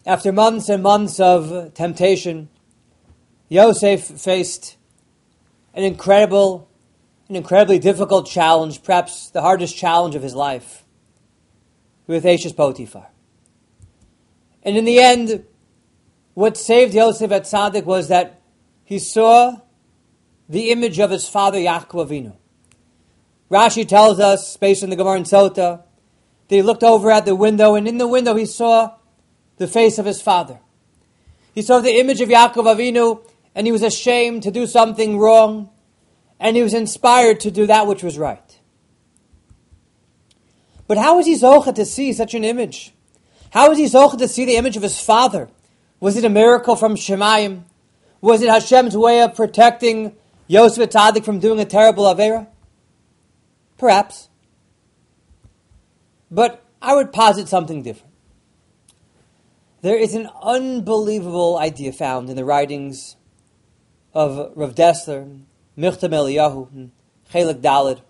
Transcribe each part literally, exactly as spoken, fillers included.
After months and months of temptation, Yosef faced an incredible, an incredibly difficult challenge, perhaps the hardest challenge of his life, with Eshes Potiphar. And in the end, what saved Yosef HaTzadik was that he saw the image of his father Yaakov Avinu. Rashi tells us, based on the Gemara in Sota, that he looked over at the window, and in the window he saw the face of his father. He saw the image of Yaakov Avinu, and he was ashamed to do something wrong, and he was inspired to do that which was right. But how was he zocheh to see such an image? How was he zocheh to see the image of his father? Was it a miracle from Shemayim? Was it Hashem's way of protecting Yosef HaTzadik from doing a terrible Aveira? Perhaps. But I would posit something different. There is an unbelievable idea found in the writings of Rav Dessler, Michtam Eliyahu, and Chelik Daled.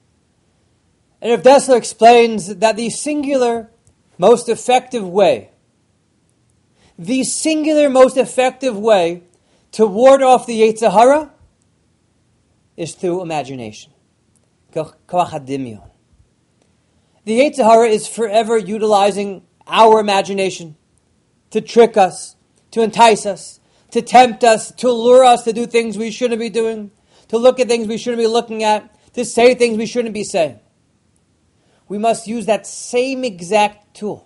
And Rav Dessler explains that the singular, most effective way, the singular, most effective way to ward off the Yetzer Hara is through imagination. Koach HaDimyon. The Yetzer Hara is forever utilizing our imagination to trick us, to entice us, to tempt us, to lure us to do things we shouldn't be doing, to look at things we shouldn't be looking at, to say things we shouldn't be saying. We must use that same exact tool,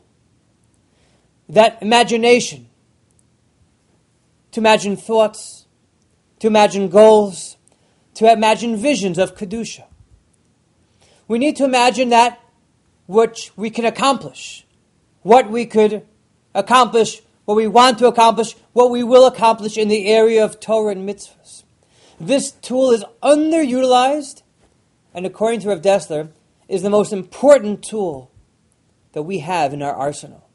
that imagination, to imagine thoughts, to imagine goals, to imagine visions of Kedusha. We need to imagine that which we can accomplish, what we could accomplish, what we want to accomplish, what we will accomplish in the area of Torah and mitzvahs. This tool is underutilized, and according to Rav Dessler, is the most important tool that we have in our arsenal.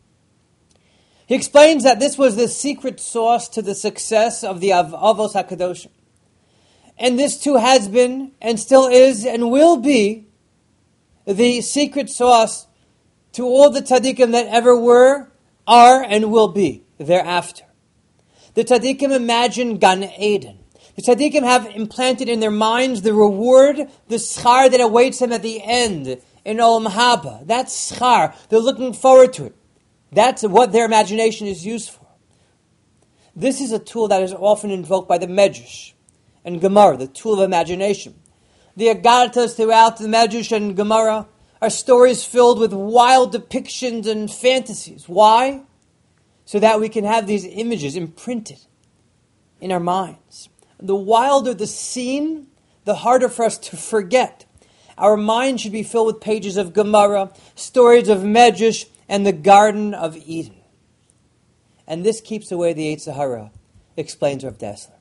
He explains that this was the secret sauce to the success of the Av- Avos HaKadoshim. And this too has been, and still is, and will be, the secret sauce to all the tzaddikim that ever were, are, and will be thereafter. The tzaddikim imagine Gan Eden. The tzaddikim have implanted in their minds the reward, the schar that awaits them at the end in Olam Haba. That schar, they're looking forward to it. That's what their imagination is used for. This is a tool that is often invoked by the Medrash and Gemara, the tool of imagination. The Agartas throughout the Medrash and Gemara are stories filled with wild depictions and fantasies. Why? So that we can have these images imprinted in our minds. The wilder the scene, the harder for us to forget. Our mind should be filled with pages of Gemara, stories of Medrash, and the Garden of Eden. And this keeps away the Yetzer Hara, explains Rav Dessler.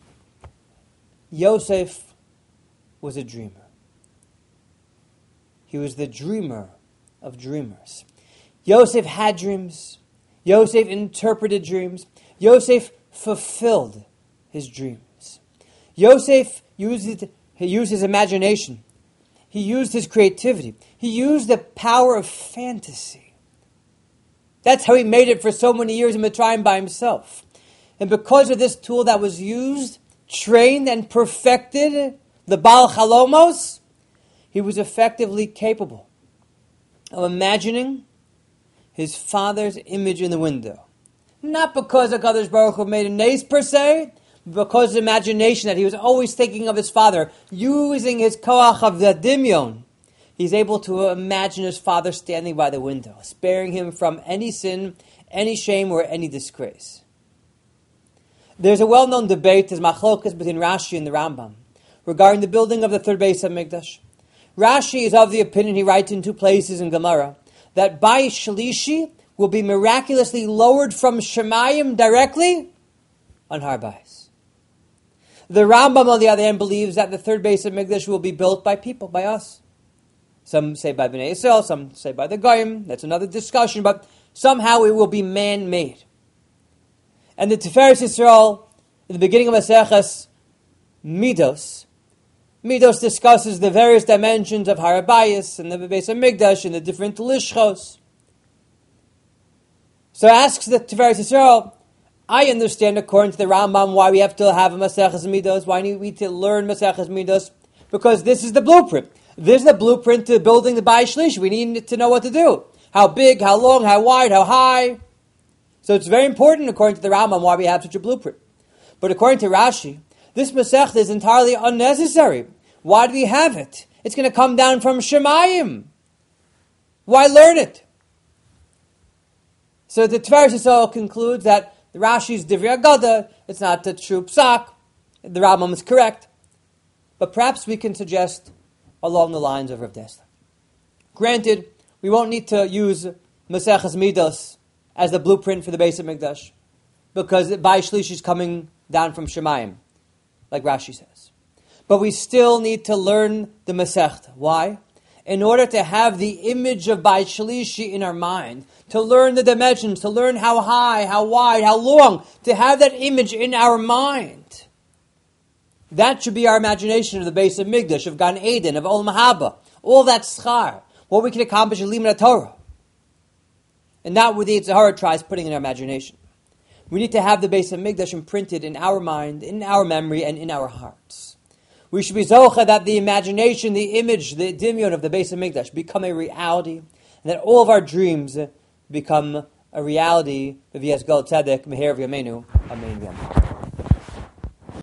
Yosef was a dreamer. He was the dreamer of dreamers. Yosef had dreams. Yosef interpreted dreams. Yosef fulfilled his dreams. Yosef used, he used his imagination. He used his creativity. He used the power of fantasy. That's how he made it for so many years in Mitzrayim by himself. And because of this tool that was used, trained and perfected, the Baal Chalomos, he was effectively capable of imagining his father's image in the window. Not because HaKadosh Baruch Hu made a nace per se, but because of the imagination that he was always thinking of his father, using his koach of the dimyon. He's able to imagine his father standing by the window, sparing him from any sin, any shame, or any disgrace. There's a well-known debate, there's machlokas between Rashi and the Rambam, regarding the building of the third Beis HaMikdash. Rashi is of the opinion, he writes in two places in Gemara, that Bayis Shlishi will be miraculously lowered from Shemayim directly on Har Bayis. The Rambam, on the other hand, believes that the third Beis HaMikdash will be built by people, by us. Some say by Bnei Yisrael, some say by the Goyim. That's another discussion, but somehow it will be man-made. And the Tiferes Yisrael, in the beginning of Maseches Midos, Midos discusses the various dimensions of Har Bayis and the Beis HaMikdash and the different lishchos. So asks the Tiferes Yisrael, I understand according to the Rambam why we have to have a Maseches Midos, why we need to learn Maseches Midos, because this is the blueprint. This is the blueprint to building the Bayis Shlishi. We need to know what to do. How big, how long, how wide, how high. So it's very important according to the Rambam why we have such a blueprint. But according to Rashi, this Masechta is entirely unnecessary. Why do we have it? It's going to come down from Shemayim. Why learn it? So the Tiferes Yisrael concludes that the Rashi's Divrei Agada, it's not the true psak. The Rambam is correct. But perhaps we can suggest along the lines of Rav Dessler. Granted, we won't need to use Maseches Midos as the blueprint for the Beis HaMikdash, because Bayis Shlishi is coming down from Shemayim, like Rashi says. But we still need to learn the Masechta. Why? In order to have the image of Bayis Shlishi in our mind, to learn the dimensions, to learn how high, how wide, how long, to have that image in our mind. That should be our imagination of the Beis HaMikdash, of Gan Eden, of Olam Haba, all that schar, what we can accomplish in Limud Torah. And not what the Yetzer Hara tries putting in our imagination. We need to have the Beis HaMikdash imprinted in our mind, in our memory, and in our hearts. We should be zocha that the imagination, the image, the dimyon of the Beis HaMikdash become a reality, and that all of our dreams become a reality. V'yas Gol Tzedek Meher V'Yameinu. Amen.